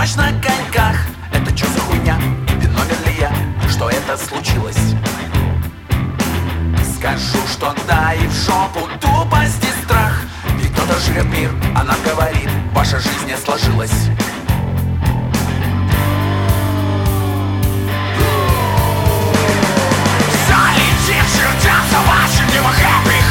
ночь на коньках. Это чё за хуйня? Виновен ли я, что это случилось? Скажу, что да, и в жопу тупость и страх. Ведь кто-то жрет мир, а нам говорит: ваша жизнь не сложилась. Все летит, чертям за вашим, не happy.